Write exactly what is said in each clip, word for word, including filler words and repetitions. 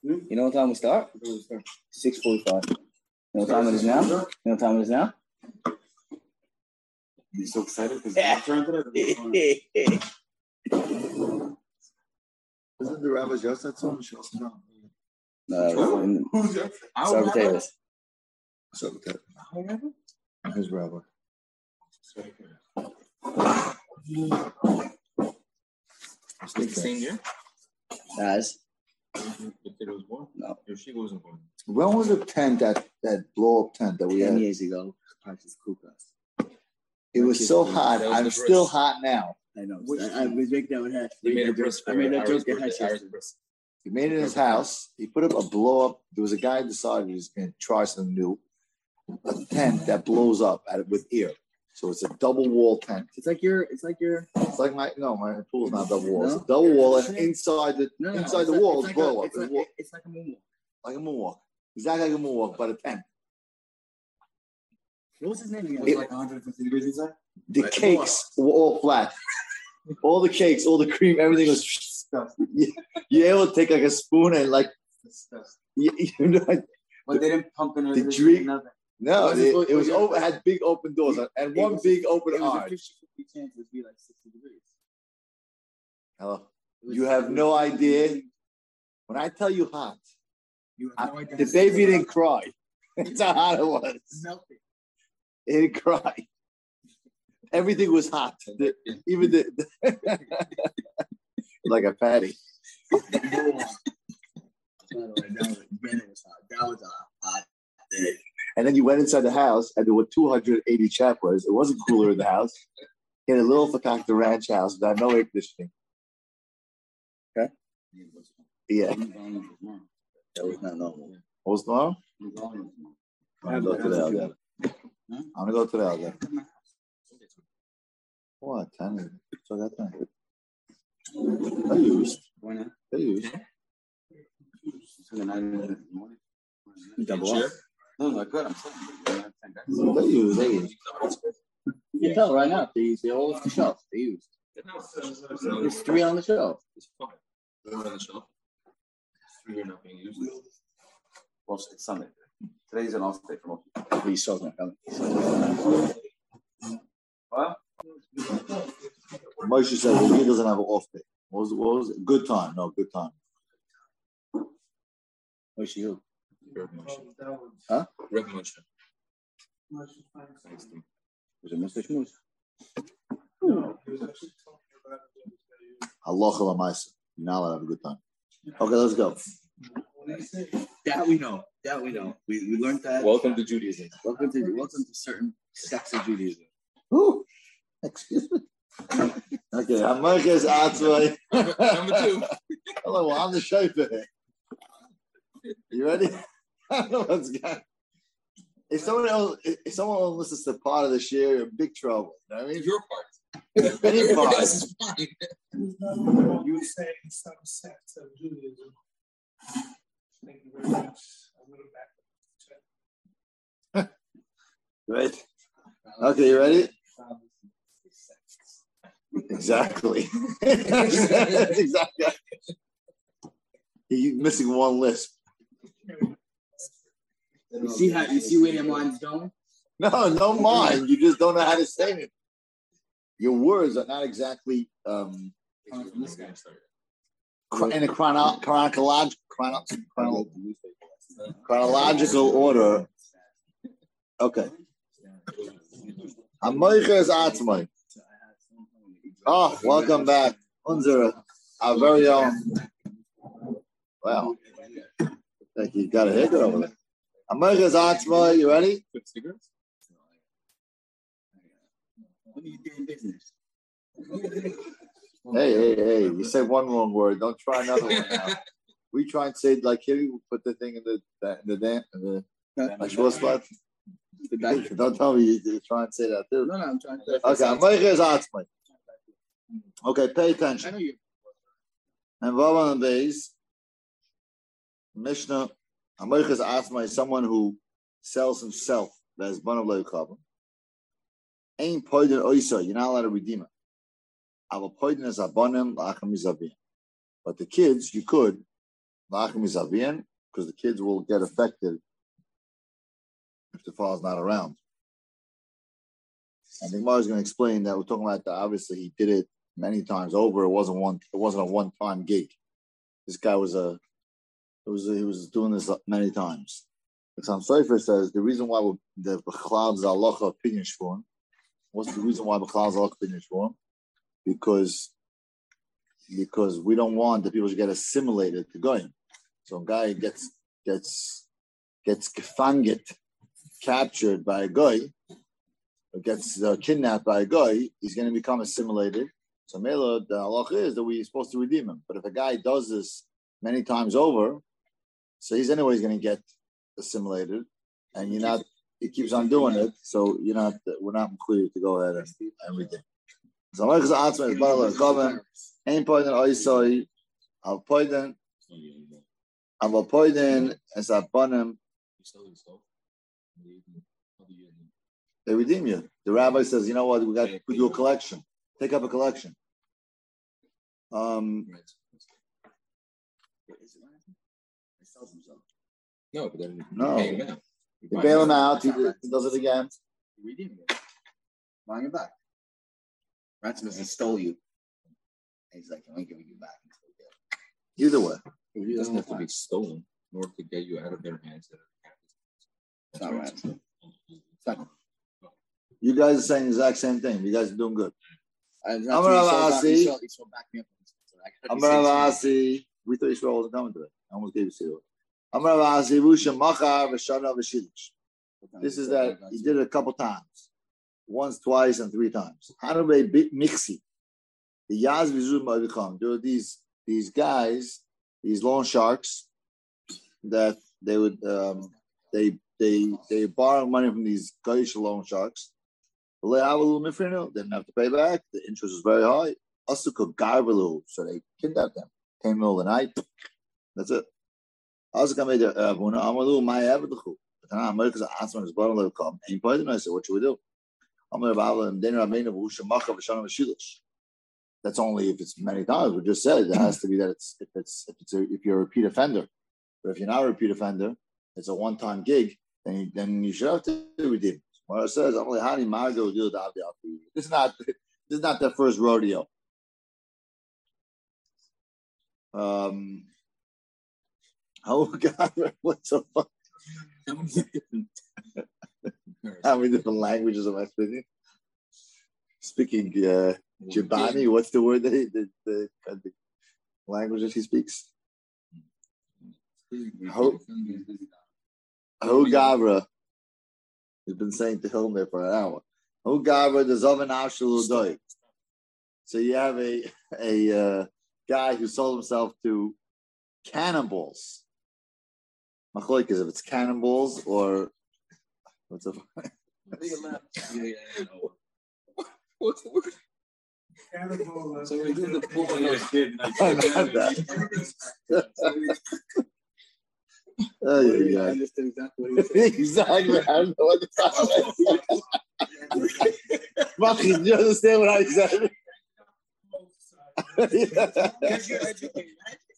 You know what time we start? six forty-five. You know what time it is now? You know what time it is now? You're so excited because yeah. Isn't the Rabbi just that song? No, in, who's that? Sarah Davis. Sarah Davis. Who's Rabbi? Same year? As? The kid was born? No. If she wasn't born. When was the tent, that, that blow up tent that we Ten had? years ago. Practice Kukas. It was so hot. I'm still hot now. I know. I, I was making that with Hatch. He made a bris I made that joke at Hatch. Hatch. He made it in his house. He put up a blow up. There was a guy who decided he was going to try something new. A tent that blows up at it with air. So it's a double wall tent. It's like your. It's like your. It's like my no, my pool is not double wall. No? It's a double wall, and inside the no, no, inside the like, wall is like blow a, up. It's like, wall, it's like a moonwalk. Like a moonwalk. Exactly like a moonwalk, but a tent. What was his name again? It was like one hundred fifty degrees inside. The like cakes were all flat. All the cakes, all the cream, everything was disgusting. You, you're able to take like a spoon and like. You, you know, but they didn't pump in the drink. Nothing. No, it, it, it was open. Had big open doors and one was, big open it was arch. A fifty chance it would be like sixty degrees. Hello, was, you have no idea. When I tell you hot, you have no I, idea. The baby didn't cry. That's how hot it was. Melting. It didn't cry. Everything was hot. The, even the, the like a patty. That was a hot day. And then you went inside the house, and there were two hundred eighty chappers. It wasn't cooler in the house. He had a little Fakakta ranch house that had no air conditioning. Okay? Yeah. That was not normal. What was normal? I'm going to go to the Alga. I'm going to go to the Alga. What? ten? So that time. They used. Why not? They used. Double up. No, no, good. I'm saying. They used. They used. You can tell right now. They use. They all off the shelf. They used. There's three on the shelf. It's five. One on the shelf. Three are not being used. Well, it's Sunday. Today's an off day for most people. What you talking about? What? Moshe said well, he doesn't have an off day. What was it? What was it? Good time. No, good time. Moshe who? Reb Moshe. Huh? Reb Moshe. Was it Mister Shmuz? No. Halacha l'maisa. You're not allowed to have a good time. Okay, let's go. That we know. That we know. We we learned that. Welcome to Judaism. Welcome to welcome to certain sects of Judaism. Ooh, excuse me. Okay, Hamarkes Atzvai. Number two. Hello, I'm the chauffeur. You ready? I don't know what's going. If someone else, if someone else listens to part of the share, you're in big trouble. You know what I mean? Your part. Any part. This is fine. You were saying some sects of Judaism. Thank you very much. I'm going to back up. Right? Okay, you ready? Exactly. Exactly. You're missing one lisp. You see how you see where your mind's going? No, no mind. You just don't know how to say it. Your words are not exactly um, in a chrono- chronological chrono- chrono- chronological order. Okay. Hamoiches Atzmai. Oh, welcome back. Unser, our very own. Wow. Thank you. Got a haircut over there. Hamoiches Atzmai, you ready? Quick cigarettes? What are you doing business? Hey, hey, hey. You said one wrong word. Don't try another one now. We try and say, like, here, we put the thing in the, in the, in the, like, spot. Don't tell me you, you try and say that too. No, no, I'm trying to. Okay, Hamoiches Atzmai. Okay, pay attention. I know you. And Vavan and Beis, Mishnah, Hamoiches Atzmai is someone who sells himself. That's Banav Le'Uchavim. Ain't poidin oisa. You're not allowed to redeem it. Ava poidin is abonim la'acham mizavim. But the kids, you could because the kids will get affected if the father's not around. And the Gemara is going to explain that we're talking about that. Obviously, he did it many times over. It wasn't one. It wasn't a one-time gig. This guy was a. It was. A, he was doing this many times. The Chassam Sofer says the reason why the Bechlal Zalacha opinion shvurim. What's the reason why Bechlal Zalacha opinion shvurim? Because because we don't want the people to get assimilated to goyim. So a guy gets gets gets gefanget, captured by a guy, or gets uh, kidnapped by a guy, he's going to become assimilated. So Mela, the halacha is that we're supposed to redeem him. But if a guy does this many times over, so he's anyways going to get assimilated, and you're not. He keeps on doing it, so you're not. We're not clear to go ahead and, and redeem. So I'm going Ein poiden oisoi, al poiden, al poiden es abonim. They redeem you. The rabbi says, you know what? We got to do a collection. Take up a collection. Um. No, but then no. Pay him out. You bail him out. He, he does it again. Redeem it. Buying it back. Ransom has stole you. He's like, I'm giving you back. Either way. It doesn't have to be stolen in order to get you out of their hands. It's not right. It's not. You guys are saying the exact same thing. You guys are doing good. I'm Asi. I'm Asi. We thought Yisrael wasn't coming today. I almost gave you zero. I'm Asi. This is that he did it a couple times. Once, twice, and three times. Hanubei Mixi. The Yaz Vizum Ma'vikam. There were these these guys, these loan sharks, that they would um, they they they borrow money from these Goyish loan sharks. They didn't have to pay back. The interest was very high. Asuka Garvalu, so they kidnapped them. Came in the middle of the night. That's it. Asuka made a Abuna Amalu my Abduhu. But now America's answer is bottom level come. Ain't poison. I said, what should we do? That's only if it's many times. We just said it has to be that it's if it's if it's a, if you're a repeat offender. But if you're not a repeat offender, it's a one-time gig. Then you, then you should have to redeem. What it says, I'm like, "Honey, Margo, do the This is not this is not their first rodeo." Um, oh God, what's so fun? How many different languages am I speaking? Speaking uh, Jibani, what's the word that he, the, the, the language that he speaks? Ho Gavra. He's been saying to Hilmer for an hour. Ho Gavra, the Zovan Ashuludoi. So you have a a uh, guy who sold himself to cannonballs. Machloik is if it's cannonballs or what's up? What's the word? Cannibal. So we did the pool and those kids. Oh, yeah, yeah. I understood exactly what he said. Exactly. I don't know what the fuck. Do you understand what I said? Because you're educated.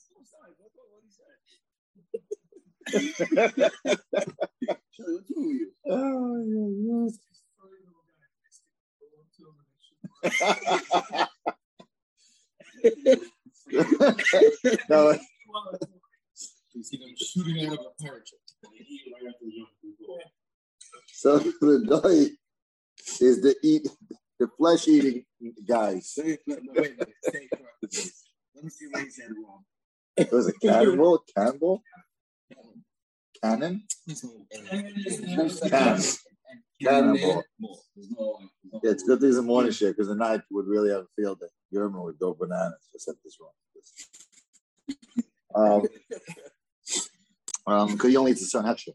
Oh, yeah, no. You see them shooting out of a parachute. So the doi is the eat the flesh eating guys. Wait, wait, wait. Let me see what he said wrong. It was a cannonball? Cannonball? Cannon? Cannon. Cannonball. Yeah, it's good things in the morning shit because the night would really have a field that Yerma would go bananas. I said this wrong. Um, um, because you only eat the sun extra.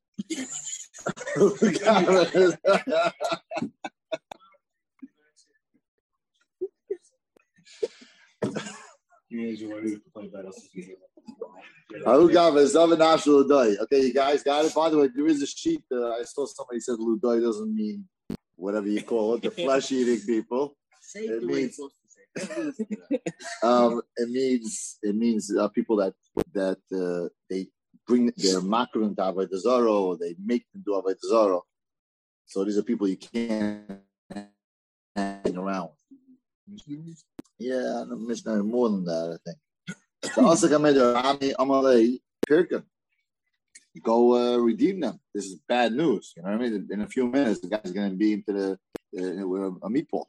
Okay, you guys got it. By the way, there is a sheet that I saw somebody said Ludoi doesn't mean whatever you call it, the flesh eating people. Say it means um, it means it means uh, people that that uh, they bring their makar into avodah zarah, or they make them do avodah zarah. So these are people you can't hang around. Yeah, I'm missing more than that, I think. So also come in there, Ami Amalei Pirka. Go uh, redeem them. This is bad news. You know what I mean? In a few minutes, the guy's going to be into the uh, with a, a meatball.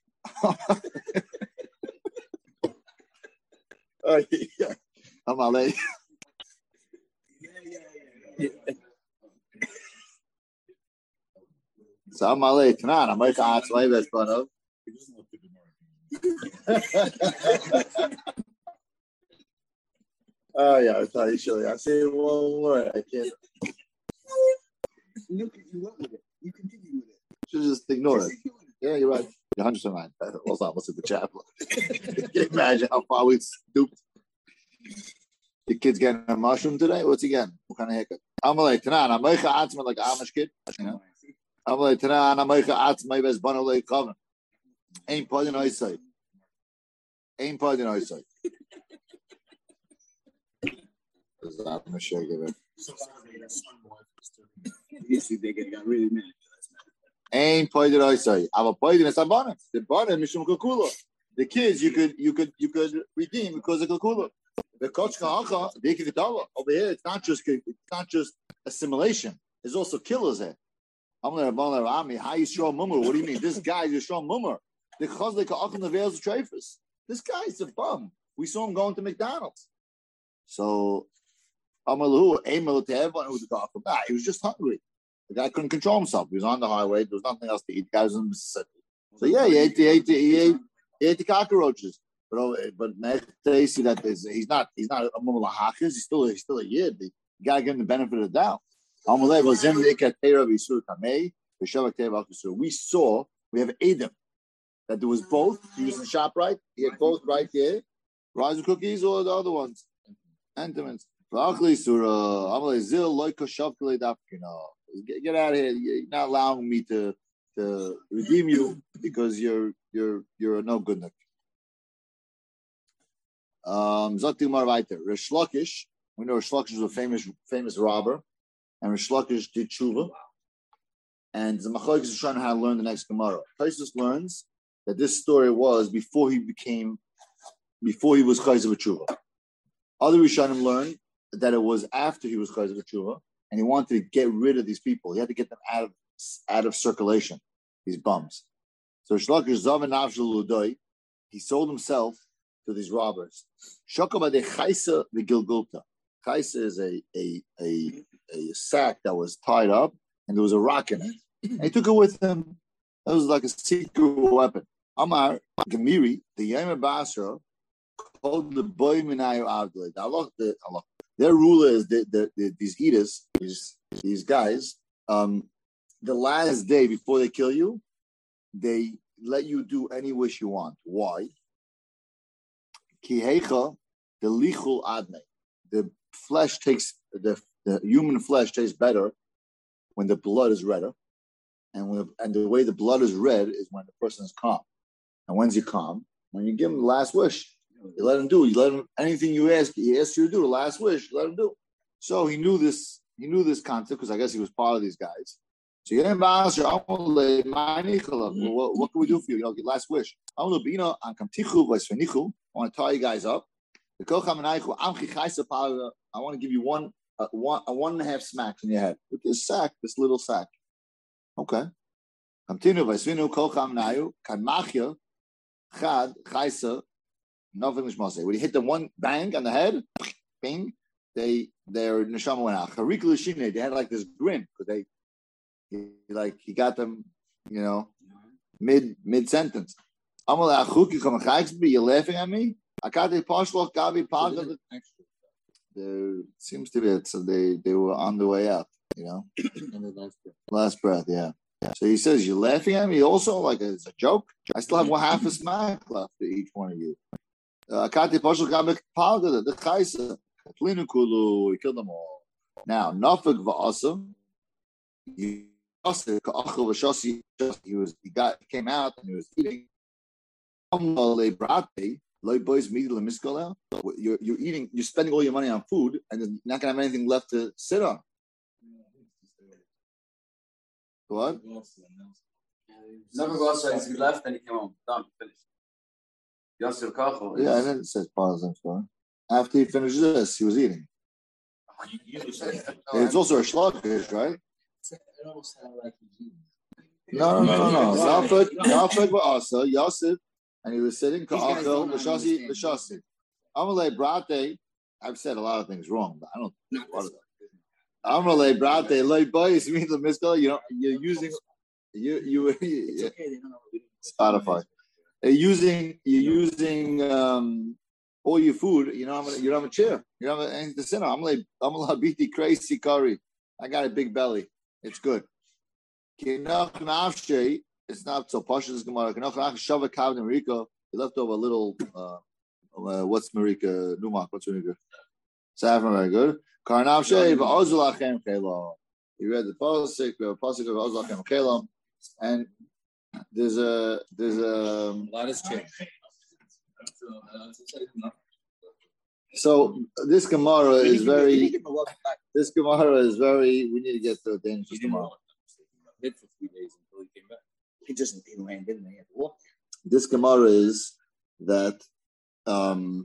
Oh, yeah. Amalei. So Amalei Tanan, I'm like ah, it's my best fun of. Oh yeah, I thought you should. I say one word. I can't. Look, you went with it. You continue with it. Should just ignore it. Yeah, you're right. You're one hundred percent right. What's up? What's at the chapel? Can you imagine how far we stooped? The kid's getting a mushroom today. What's he getting? What kind of haircut? I'm like, Tanan, I'm like like Amish kid. You know. I'm like, Tanan, I'm like my best bun like coven. Ain't part in eyesight. Ain't part in eyesight. I'm sure give it. They got really mad. Ain't part in eyesight. I'm a part in a sabana. The bottom mishum kakula. The kids you could you could you could redeem because of kakula. The coach kahacha they can over here. It's not just it's not just assimilation. There's also killers here. I'm gonna bother Ami. How you strong mummer? What do you mean? This guy is a strong mummer. The chazle kaachim the veils of trafers. This guy's a bum. We saw him going to McDonald's. So Amalu Emil to everyone who was talking about. He was just hungry. The guy couldn't control himself. He was on the highway. There was nothing else to eat. The guy was in Mississippi. So yeah, he ate, he ate, he ate, he ate the cockroaches. But but they see that he's not he's not a mummalahakis. He's still he's still a yid. You gotta give him the benefit of the doubt. We saw we have Adam that there was both. He was in ShopRite. He had both right there. Rise of cookies or the other ones. Entomins. Get, get out of here. You're not allowing me to, to redeem you because you're you're you're a no good nick. Um Zotimar Weiter. Rish Lakish. We know Rish Lakish was a famous famous robber, and Rish Lakish did tshuva. And the Machlokes is trying to how to learn the next Gemara. Taisus learns that this story was before he became before he was Chayzer b'tshuva. Other Rishonim learned that it was after he was Chayzer b'tshuva, and he wanted to get rid of these people. He had to get them out of out of circulation, these bums. So Shlakish Zav and Avshal Ludoi, he sold himself to these robbers. Shokabade Chaisa the Gilgulta. Chaisa is a, a a a sack that was tied up, and there was a rock in it. And he took it with him. That was like a secret weapon. Amar Gemiri, the Yemer Basra, called the boy Minayu Avdle. Allah, the Allah. Their ruler is the, the, the, these eaters, these these guys. Um, the last day before they kill you, they let you do any wish you want. Why? Kihecha the lichul adne. The flesh takes the the human flesh tastes better when the blood is redder, and when and the way the blood is red is when the person is calm. And when's he calm? When you give him the last wish. You let him do. You let him anything you ask. He asks you to do the last wish. You let him do. So he knew this. He knew this concept because I guess he was part of these guys. So you didn't ask you. What, what can we do for you? You know, your last wish. I want to tie you guys up. I want to give you one, uh, one, uh, one and a half smacks in your head with this sack, this little sack. Okay. Continue. Nothing Mishmase. When he hit the one bang on the head, bing, they their neshama went out. They had like this grin because they he, like he got them, you know, mid mid sentence. You're laughing at me? There seems to be it. So they, they were on the way out, you know. Last breath, yeah. So he says, "You're laughing at me also like it's a joke? I still have one half a smack left for each one of you." Uh, he killed them all. Now, Nafik v'asa, he was he got he came out and he was eating. You're you're eating, you're spending all your money on food, and you're not gonna have anything left to sit on. What? Never go outside. He left, and he came home. Done. Finished. Yosef Kachel. Yeah, and then it says pause and so. After he finished this, he was eating. It's also a shlokish, right? No, no, no, no, no. Yafet, Yafet Ba'asa, Yosef, and he was sitting. Ka'achel, L'shasi, L'shasi. Amalei Brate. I've said a lot of things wrong, but I don't. Amalei Brate, Loi Boys, mean the miskal. You know, you're using. You you. you Spotify. You're using you're using um, all your food. You know, you don't have a chair. You don't have anything to sit on. I'm like I'm like biti crazy curry. I got a big belly. It's good. It's not so posh as Gemara. He left over a little. Uh, uh, what's Marika? Numak. What's Marika? Saffron. Very good. Karnavshe v'ozulachem kelo. He read the pasuk. The pasuk of ozulachem kelo, and there's a there's a, a lot has changed. So this Gemara is very. This Gemara is very. We need to get to the dangerous tomorrow. For three days until he came back. He just he ran, didn't he? He had to walk. This Gemara is that. Um,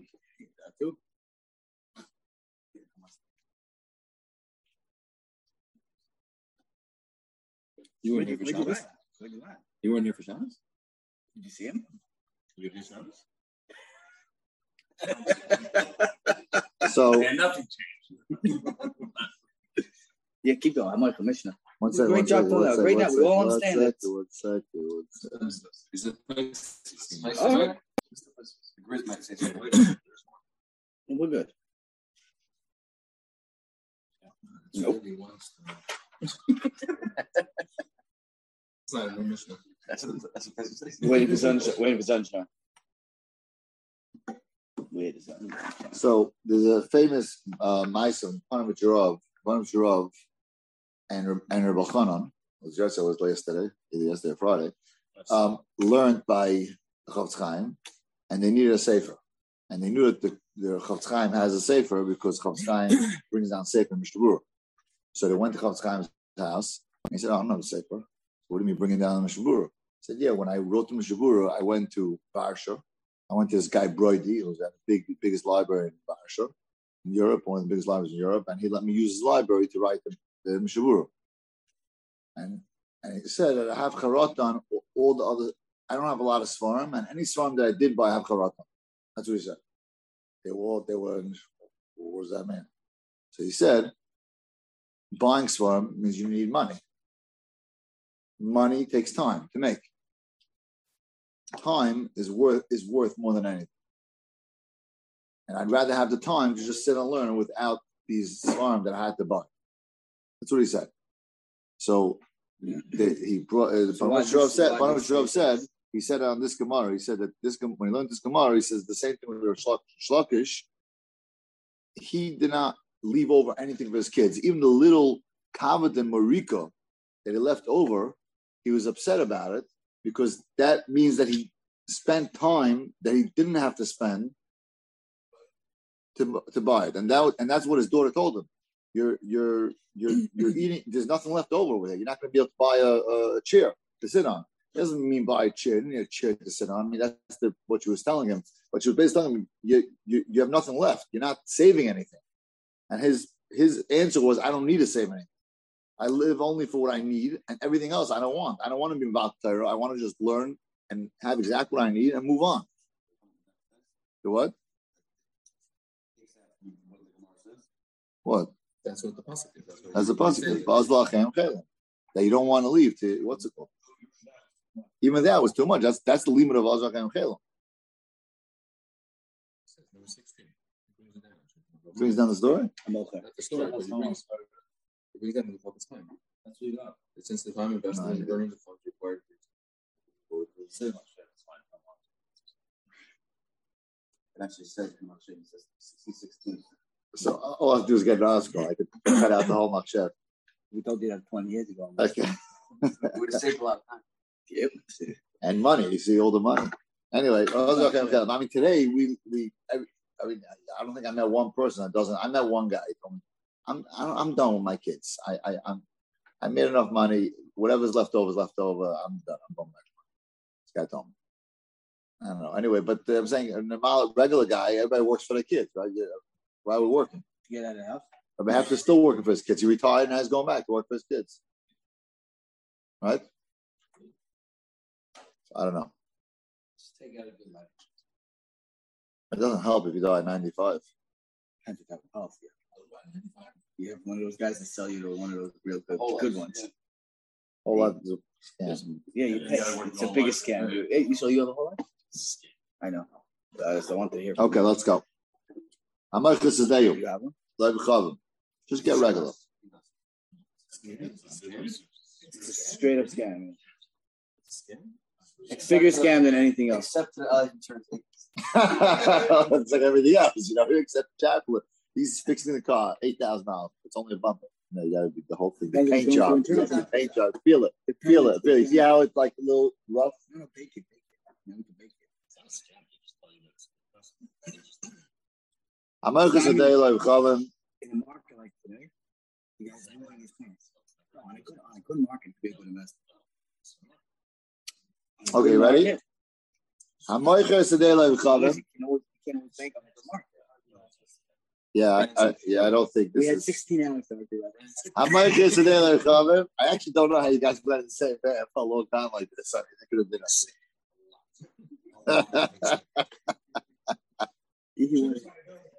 you weren't here for Shabbos? You weren't here for Shabbos? Did you see him? You did Shabbos? So yeah, nothing changed. Yeah, keep going. I'm my commissioner. One second, Great one job, second, Paul. one second, Great one job. We second, all one understand it. second, one second, one second. Is it nice? Nice All right. The Grizz might say something. We're good. Nope. It's not a mission. That's a that's a presentation. Waiting for sunshine. Waiting for sunshine. Wait a second. So there's a famous uh, Maison, Panamachirov, Panamachirov, and and Rebbe Chanan, was yesterday, was yesterday, either yesterday or Friday, um, learned by the Chofetz Chaim, and they needed a sefer, and they knew that the, the Chofetz Chaim has a sefer because Chofetz Chaim brings down sefer in Mishnah. So they went to Chofetz Chaim's house, and he said, "Oh, I don't have a sefer. What do you mean bringing down Mishnah?" He said, "Yeah, when I wrote to Mishnah, I went to Barsha. I went to this guy Broidy, who's at the big, biggest library in Barsha, in Europe, one of the biggest libraries in Europe, and he let me use his library to write the, the Mishnah. And and he said that I have charot on all the other. I don't have a lot of svarim, and any svarim that I did buy, I have charot on. That's what he said. They were all, they were. What does that mean? So he said, buying svarim means you need money. Money takes time to make. Time is worth is worth more than anything. And I'd rather have the time to just sit and learn without these svarim that I had to buy. That's what he said. So the, he brought. Uh, so Panamachirov said. Panamachirov said. He said on this Gemara. He said that this when he learned this Gemara, he says the same thing with the Shlokish. He did not leave over anything for his kids, even the little kavod and marika that he left over. He was upset about it because that means that he spent time that he didn't have to spend to to buy it, and that and that's what his daughter told him. You're you're you're you're eating. There's nothing left over with it. You're not going to be able to buy a, a chair to sit on. It doesn't mean buy a chair. You don't need a chair to sit on. I mean that's the, what she was telling him. But she was basically telling him you, you you have nothing left. You're not saving anything. And his his answer was, I don't need to save anything. I live only for what I need, and everything else I don't want. I don't want to be about Torah. I want to just learn and have exactly what I need and move on. The what? What? That's what the pasuk is. That's the pasuk. That you don't want to leave to what's it called? Even that was too much. That's that's the limit of Azrachem Chelam. Number sixteen. Brings down the story. I'm okay. The story. It brings, it brings down the Chofetz Chaim. That's what you got. It's since the time invested in burning the funds required for it. It actually says in Machshav, it says sixteen. So all I have to do is get an article. I could cut out the whole Machshav. We told you that twenty years ago. Okay. We would have saved a lot of time. Yep. And money. You see all the money. Anyway, okay, okay. I mean, today we we. I mean, I don't think I met one person that doesn't. I met one guy. I'm I'm, I'm done with my kids. I I I'm I made enough money. Whatever's left over is left over. I'm done. I'm done with my money. This guy told me. I don't know. Anyway, but uh, I'm saying a normal, regular guy, everybody works for their kids, right? Why we're working? To get out of the house. But half is still working for his kids. He retired and now he's going back to work for his kids. Right? I don't know. Just take out a good life. It doesn't help if you die at ninety-five. Depends what type of health you have. You have one of those guys that sell you to one of those real good, good ones. Whole lot of scam. Yeah, you pay. It's the biggest scam. Hey, you saw you have a whole life? I know. That's the one to hear. Okay, let's go. How much this is there? You have one? Just get regular. It's a straight up scam. It's a bigger scam than anything else. Except the uh, insurance. It's like everything else, you know, except Chaplin. He's fixing the car, eight thousand dollars. It's only a bumper. No, you gotta be the whole thing. The paint job. The paint job. Feel it. Feel it. Feel it. See how it's like a little rough? No, no, bake it, bake it. No, we can bake it. America's a day like Chavim. In a market like today, you guys are doing these things. On a good, on a good market, to be a good investor. Okay, you ready? America's a day like Chavim. You know what? You can't always bank on a good market. Yeah, I, I, yeah, I don't think this we had is. sixteen hours to do that. America's a day like Chavim. I actually don't know how you guys blend the same band for a long time like this. I mean, it could have been a. You would.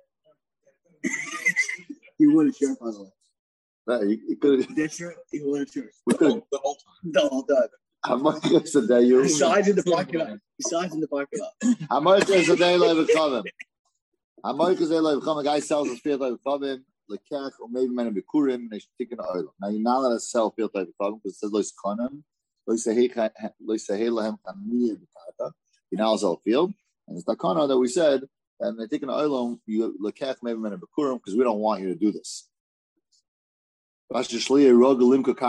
You would have shirt, by the way. No, you, you could have. That shirt, you would have shirt. We could The whole time. The whole time. America's a day you. Besides in the parking lot. Besides in the parking lot. America's a day like Chavim. America's a day like Chavim. A guy sells a field like Chavim, lekech, or maybe many bikurim, and they should take an oil. Now you're not allowed to sell field like Chavim because it says lois konim, lois sehei lahem chamiyah b'kata. You're not allowed to sell field, and it's the kana that we said. And they take an oilum, you lekech maybe many bikurim because we don't want you to do this. You're going to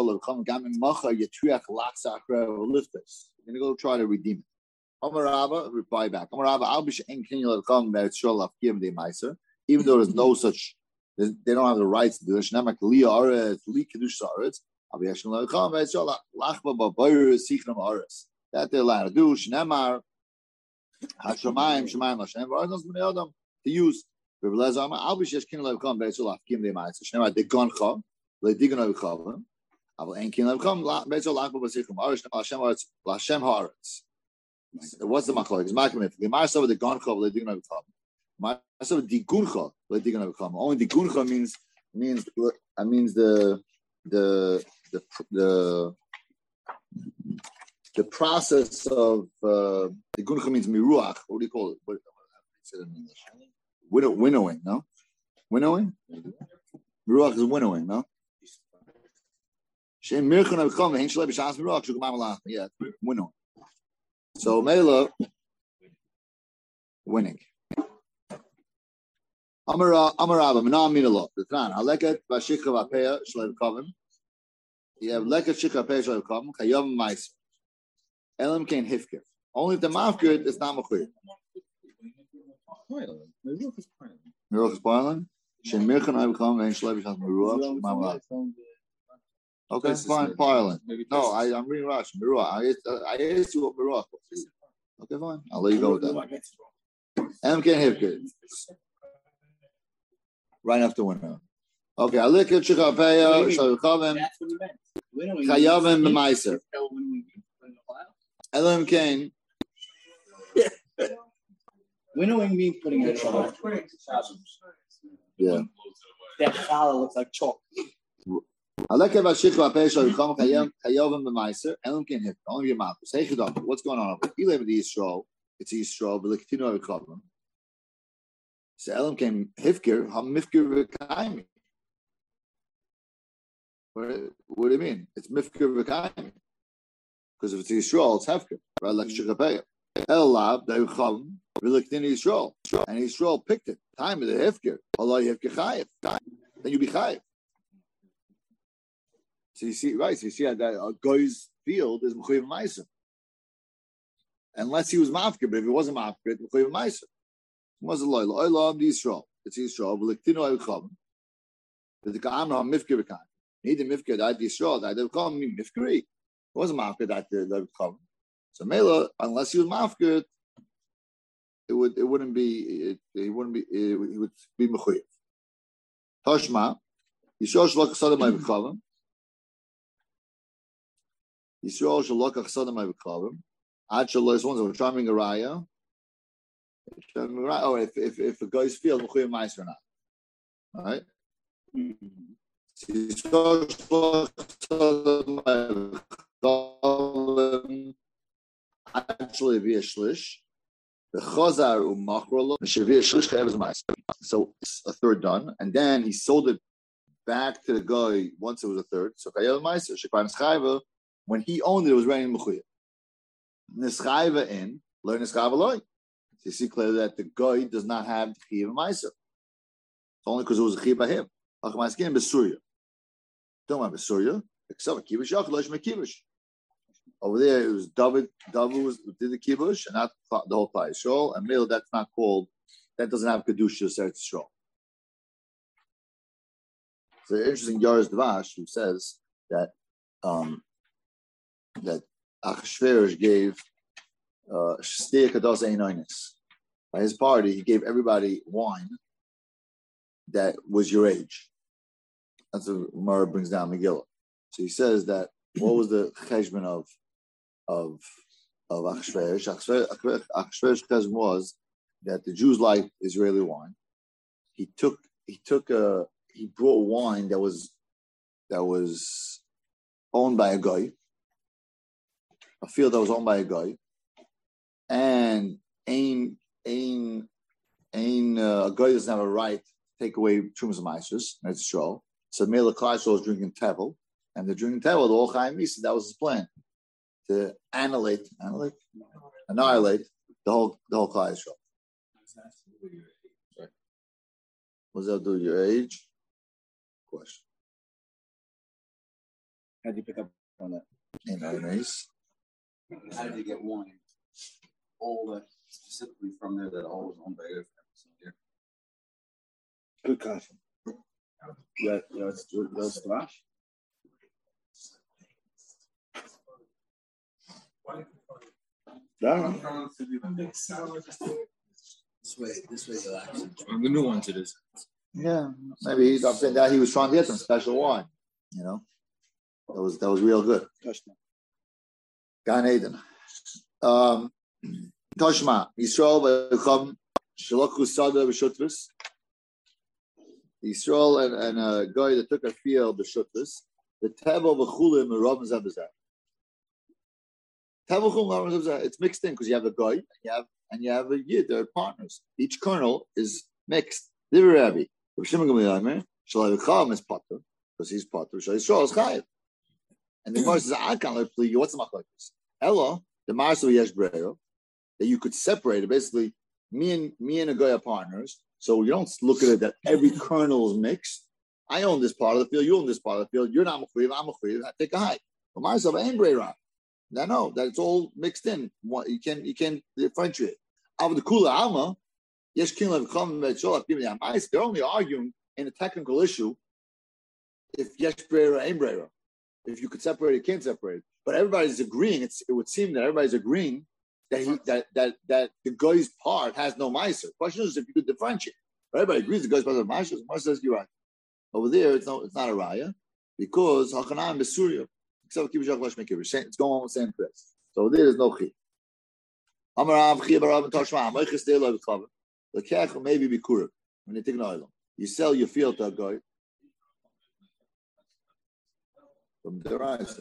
go try to redeem it. Amar Rabba, reply back. Amar Rabba, even though there's no such, they don't have the rights to do it. That they're allowed to do. Hashemayim, Shemayim, Hashem, V'arnos b'nei Adam to use. Rabbi Lezer Amar, Al b'shesh kin lev kam be'etzol afkim de ma'aser. Shnei de goncha le'digon avchavim. Aval ein kin lev kam be'etzol lachba b'sichum arish Hashem haaretz Hashem haaretz. What's the machlok? It's machlok. The ma'aser de goncha le'digon avchavim. Ma'aser de guncha le'digon avchavim. Only de guncha means means uh, means the the the the The process of uh, the guncha means miruach. What do you call it? What, what it in English? Winnow, winnowing, no? Winnowing? Miruach is winnowing, no? Yeah, winnowing. So Mela, winning. Amar Abba, Menam Minallah. The Tran, Haleket Vashikha Vapeya Shlev Kavim. You have Leket Shikha Vapeya Shlev Kavim. Chayom Meiser. Elam Kain Hifkir. Only if the mafkir is not machir. Miruach is piling. Shem Mirchan I become and Shlevish has Miruach. Okay, fine, piling. No, I, I'm reading Rashi. Miruach. I I asked you what Miruach was. Okay, fine. I'll let you go with that. Elam Kain Hifkir. Right after winter. Okay, I look at Shikhapeya, Shavichavim, Chayavim, B'maiser. Elam Kain. Winnowing means putting it on. Yeah. That flower looks like chalk. What's going on over here? Yisrael. It's Yisrael, but continue to so Elam came Hifkir, Hamifkir V'kaimi. What do you mean? It's Mifkir V'kaimi. Because if it's Yisrael, it's Hefkir. Right? Like Shekhapeya. Elab, De'uchavim, V'liktin Yisrael. And Yisrael picked it. Time of the Hefkir. Allah Hefkir Chayiv. Then you be Chayiv. So you see, right? So you see that a guy's field is Mechuyev Ma'aser. unless he was mafkir. But if he wasn't mafkir, it's mechuyev meiser. Was loy loy loy Yisrael. It's Yisrael. V'lektino ayucham. The Kamra mifkir v'kan. He did mifkir that Yisrael. That they call him mifkiri. It wasn't mafkir that they call him. So Mela, unless he was mafkir, it would it wouldn't be it, it wouldn't be it, it would be mechuyev. Toshma Yisrael shalok sadam ayucham. Yisrael shalok sadam ayucham. Ad shalos ones are charming a raya. Oh, if if if a guy's field mechuyev meiser or not, all right. Actually, via shlish, the chazar umachrolo, via shlish chayav meiser. So it's a third done, and then he sold it back to the guy once it was a third. So chayav meiser shekvan schayva, when he owned it, it was raining mechuyev. Neschayva in learn neschayva loy. So you see clearly that the guy does not have the chiyuv meiser. It's only because it was a chiyuv by him. Achmaskin besurya. Don't have besurya. Except a kibush yachlosh mekibush. Over there, it was David. David was did the kibush, and not the whole Klal Yisrael. And male, that's not called. That doesn't have kedusha Eretz Yisrael. So interesting Yaris Dvash who says that um, that Achashverosh gave Shtia Kados Einonis. By his party, he gave everybody wine that was your age. That's what Mara brings down Megillah. So he says that what was the cheshbon of of of Achashverosh? Achashverosh cheshbon was that the Jews liked Israeli wine. He took he took a he brought wine that was that was owned by a guy, a field that was owned by a guy, and ain ain ain uh, a guy doesn't have a right to take away Trumas and Meisers, and it's true. So Mela Klal Yisrael was drinking Tevel, and they're drinking Tevel, the whole Chaim Misa, that was his plan. To annihilate, annihilate, annihilate the whole the whole Klal Yisrael. What does that do with your age? Question. How do you pick up on that? In nice. How did you get wine? All that specifically from there that all was owned by Erev. Good question. Yeah, yeah, it's those flash. Yeah. This way, this way, the actually. The new ones it is. Yeah, maybe he's upset that he was trying to get some special wine. You know, that was that was real good. Gan Eden. Um, Toshma Yisrael v'cham shalochu sada b'shutris. Yisrael and, and a guy that took a field b'shutris. The tevel v'chulim v'rav zabazar. Tevel v'chulim v'rav zabazar. It's mixed in because you have a guy and you have and you have a yid. They're partners. Each kernel is mixed. Divrei Rabbi. Shimon Gamliel Shalai v'cham is potter because he's potter. Shalai Yisrael is chayiv. And the Gemara says, "I can't let you. What's the machlokes? Ella the Marso Yesh Breiro that you could separate it. Basically, me and me and a guy are partners, so you don't look at it that every kernel is mixed. I own this part of the field. You own this part of the field. You're not mechuyev. I'm mechuyev. I take a hike. But Marso ain't Breiro. I know that it's all mixed in. You can you can differentiate. Av the kula alma Yesh kin levcham v'etshol give me the amais. They're only arguing in a technical issue if Yesh Breiro ain't Breiro. If you could separate it, can't separate it. But everybody's agreeing. It's, it would seem that everybody's agreeing that he that that that the guy's part has no meiser. Question is if you could differentiate. But everybody agrees the guy's part has meiser. The meiser says you're right. Over there, it's not it's not a raya because hachanam besurya. Except kibush hachlash mekibush. It's going on with the same place. So over there, there's no chi. Amarav chi barav and tashma. Amaychis de lo v'chav. The kech will maybe be kuruk when you take an oil. You sell your field to a guy. From the rice.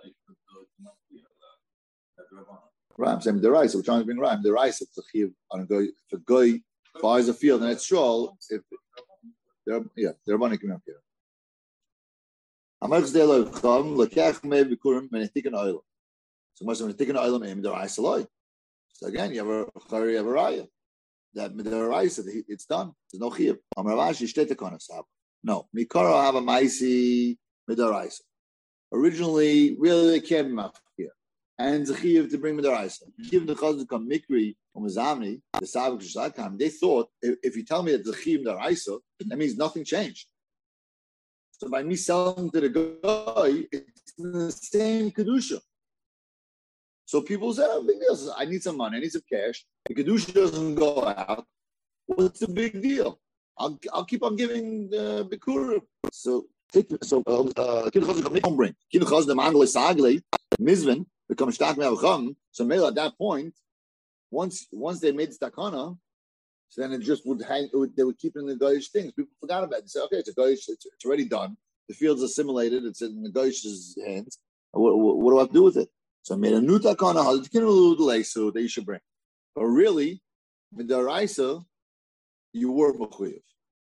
Right, I'm saying the rice. We're trying to bring rhyme. The rice. If a guy, if a guy buys a field and it's shol, if they're yeah, they're money coming up here. How much they love come? Lekech maybe kurim when you take an oil. So much when you take an oil, maybe the rice alone. So again, you have a you have a raya. That the rice, it's done. There's no chiyuv. Amravashi shtete konasab. No, mikara have a maisi midaraisa. Originally, really, they can't be mafkir. and Zechiv to bring Midaraisa. Given the Chazal come Mikri or Mizamni, the Savik Shazakam, they thought if, if you tell me that Zechiv Midaraisa, that means nothing changed. So by me selling to the guy, it's the same Kedusha. So people say, oh, big deal. I need some money, I need some cash. The Kedusha doesn't go out. What's the big deal? I'll I'll keep on giving the Bikurim. So so uh Kid Chazal don't bring. Kid Chazal the Mandle Sagle, Mizvin, become Shtak Me'avcham. So maybe at that point, once once they made Stakana, so then it just would hang, it would, they would keep it in the Goyish things. People forgot about it. They say, okay, it's a Goyish, it's, it's already done. The field's assimilated, it's in the Goyish's hands. What, what, what do I have to do with it? So I made a new Takana, so that you should bring. But really, Midaraisa, you were Mechuyev.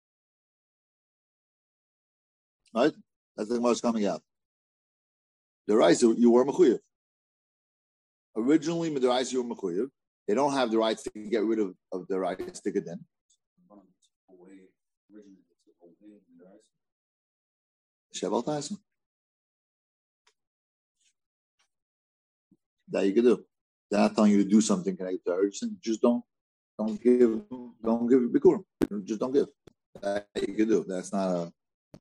Right? That's the Gemara's coming out. The Raisa, you were Mechuyev. Originally, Midaraisa, you were Mechuyev. They don't have the rights to get rid of, of the rights to get in. Sheval Tyson. That you can do. They're not telling you to do something connected to her. Just don't, don't give, don't give bikurim. Just don't give. That you can do. That's not a.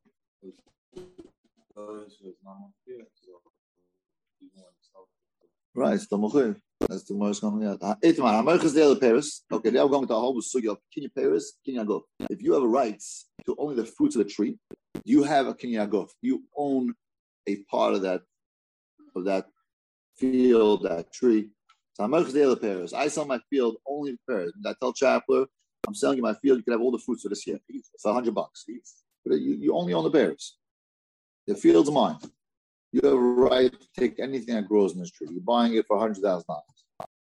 Right, it's the Mechuyev. That's the most coming out. Okay, now we're going to a whole sugya of kinyan Paris, kinyan aguf. If you have a rights to only the fruits of the tree, you have a kinyan aguf. You own a part of that, of that field, that tree. So Paris. I sell my field only the pears. I tell Chapler, I'm selling you my field. You can have all the fruits for this year for a hundred bucks. But you, you only own the pears. The field's mine. You have a right to take anything that grows in this tree. You're buying it for a hundred thousand dollars.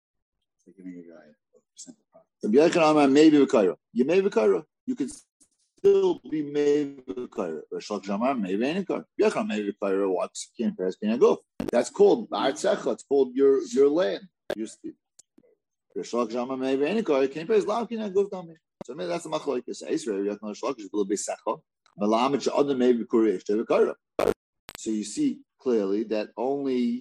Maybe V'kaira. You may V'kaira. You could still be made V'kaira. Rishak Jamar maybe ain't V'kaira. Yechon maybe V'kaira. What's can pass can I go? That's called Artsecha. It's called your your land. Rishak Jamar maybe ain't V'kaira. Can pass lav can I go down me. So maybe that's the machlokes. Israel Yechon Rishak is a little bit secha. Malamet she'adam maybe V'kaira. V'kaira. So you see clearly that only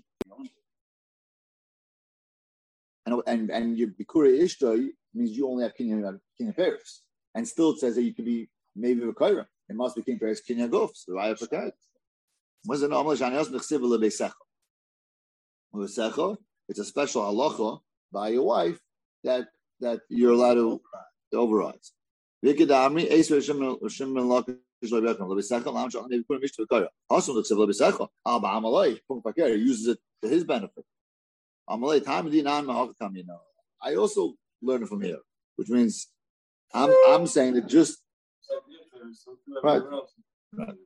and and and your Bikura Ishta means you only have Kinyan Kinyan Paris, and still it says that you can be maybe V'kaira. It must be Kinyan Paris Kinyan Gofs. The Raya Fakat. What's the normal? Shanios Nechsiva LeBeisecha. LeBeisecha. It's a special halacha by your wife that that you're allowed to, to override. Vikidamri Eisver Shimon Shimon Lak. He uses it to his benefit. I also learned it from here, which means I'm I'm saying that just right. right.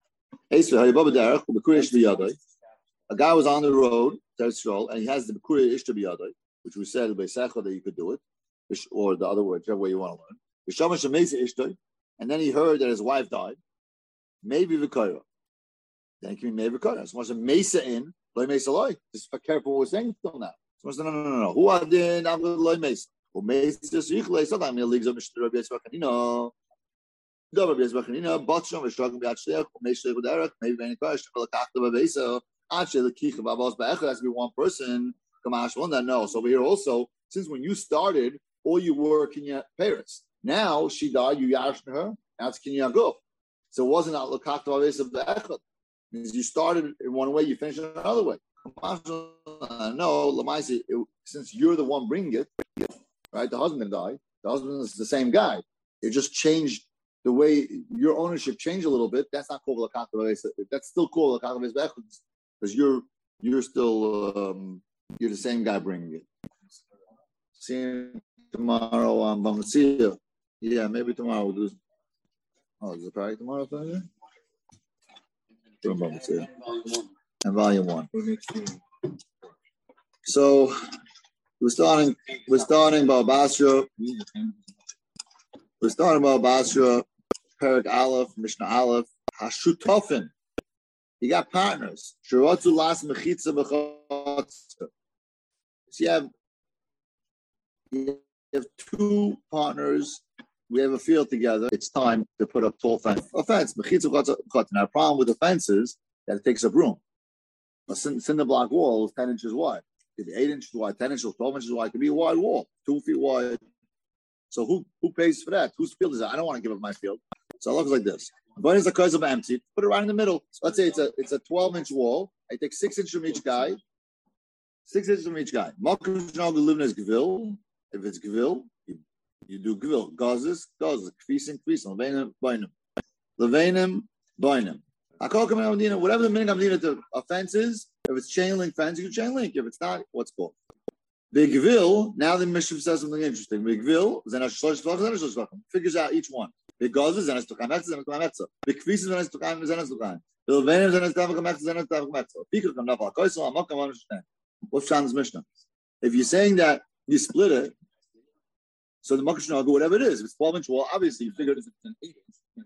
A guy was on the road, and he has the B'kurei Ishta B'yadai, which we said that you could do it, or the other word, whichever way you want to learn. And then he heard that his wife died. Maybe V'kaira. Then he can be maybe V'kaira. So much a Mesa in, loy Mesa loy. Just be careful what we're saying till now. So much no, no, no, no. Who are then? I'm going to loy Mesa. Well, Mesa just yichle. So I'm going to leave some Mister Rabbi Yitzchak Hanino. Rabbi Yitzchak Hanino. Batsham is struggling with Shleich. Mesa with Derek. Maybe any V'kaira. Shleich l'kachta b'Mesa. Actually, the kicha b'avos b'echad has to be one person. Kamash one that no. So over here also, since when you started, all you were Kinyan Paris. Now she died, you yashin her, now it's Kinyan Aguf. So it wasn't out L'kachta B'Aves of the Echad. Means you started in one way, you finished in another way. No, Lamaisi, since you're the one bringing it, right? The husband died. The husband is the same guy. It just changed the way your ownership changed a little bit. That's not called L'kachta B'Aves. That's still called L'kachta B'Aves Echad because you're you're still um, you're the same guy bringing it. See you tomorrow on Bamatzia. Yeah, maybe tomorrow we'll do. Oh, is it probably tomorrow? Thursday? And volume one. So we're starting. We're starting about Basra. We're starting about Basra. Perak Aleph, Mishnah Aleph. Hashutofin. You got partners. Shirotzu las mechitza b'chotza. So you have you have two partners. We have a field together. It's time to put up tall fence. A fence. Now, the problem with the fence is that it takes up room. A cinder block wall is ten inches wide. It could be eight inches wide, ten inches, twelve inches wide. It could be a wide wall, two feet wide. So who who pays for that? Whose field is that? I don't want to give up my field. So it looks like this. When is the cause of empty? Put it right in the middle. Let's say it's a it's a twelve inch wall. I take six inches from each guy. Six inches from each guy. If it's gvil, you, you do gvil. Gazes, gazes. Kfising, kfising. Levenim, boinim. Levenim, boinim. Whatever the minhag amdina to offense is, if it's chain link fence, you can chain link. If it's not, what's called? Big Gvil, now the Mishnah says something interesting. Big Gvil, figures out each one. Big Gazes, Zenas Tukam Etza, Zenas Tukam Etza. Big Kfising, Zenas Tukam, Zenas Tukam. Bill Venim, Zenas Tukam Etza, Zenas Tukam Etza. Pikuk, Nafal, Koisel, Amakam, understand. What's Shan's Mishnah? If you're saying that you split it, so the Makashna will go whatever it is. If it's twelve inch wall, obviously you figure it's an eight inch.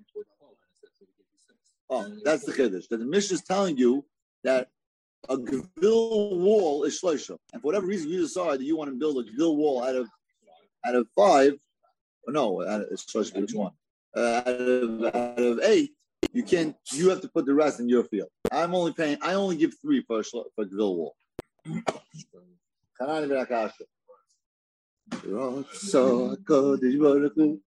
Oh, that's the Kiddush. That the Mishnah is telling you that a Gvil wall is shloisha, and for whatever reason you decide that you want to build a Gvil wall out of out of five, or no, out of, it's shloisha, which one? Uh, out, of, out of eight, you can't. You have to put the rest in your field. I'm only paying. I only give three for a for a Gvil wall. So